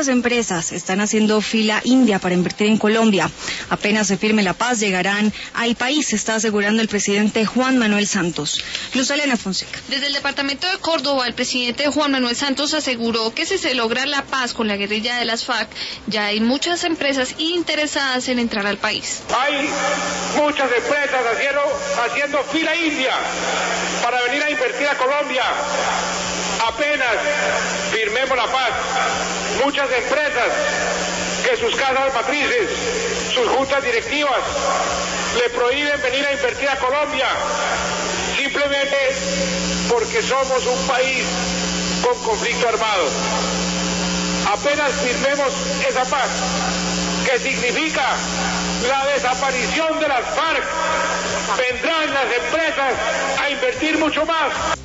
Muchas empresas están haciendo fila india para invertir en Colombia. Apenas se firme la paz, llegarán al país, está asegurando el presidente Juan Manuel Santos. Luz Elena Fonseca. Desde el departamento de Córdoba, el presidente Juan Manuel Santos aseguró que si se logra la paz con la guerrilla de las FARC, ya hay muchas empresas interesadas en entrar al país. Hay muchas empresas haciendo fila india para venir a invertir a Colombia. Apenas firmemos la paz, muchas empresas que sus casas matrices, sus juntas directivas, le prohíben venir a invertir a Colombia, simplemente porque somos un país con conflicto armado. Apenas firmemos esa paz, que significa la desaparición de las FARC, vendrán las empresas a invertir mucho más.